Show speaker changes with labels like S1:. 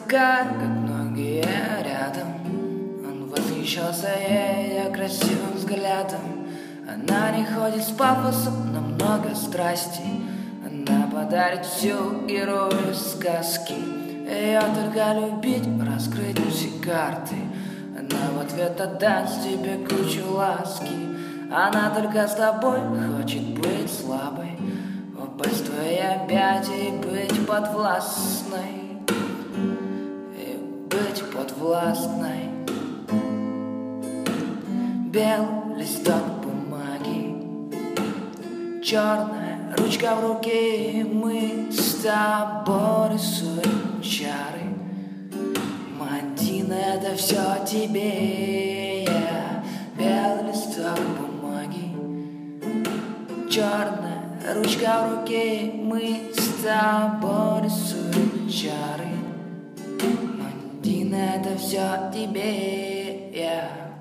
S1: такая, как многие рядом. Он восхищался ей красивым взглядом. Она не ходит с пафосом, но много страсти. Она подарит всю герою сказки. Ее только любить, раскрыть все карты. Она в ответ отдаст тебе кучу ласки. Она только с тобой хочет быть слабой, упасть в твои объятия и быть подвластной. Быть подвластной. Белый листок бумаги, черная ручка в руке. Мы с тобой рисуем чары. Мадина, это все тебе. Белый листок бумаги, черная ручка в руке. Мы с тобой рисуем чары. Мадина, это все тебе.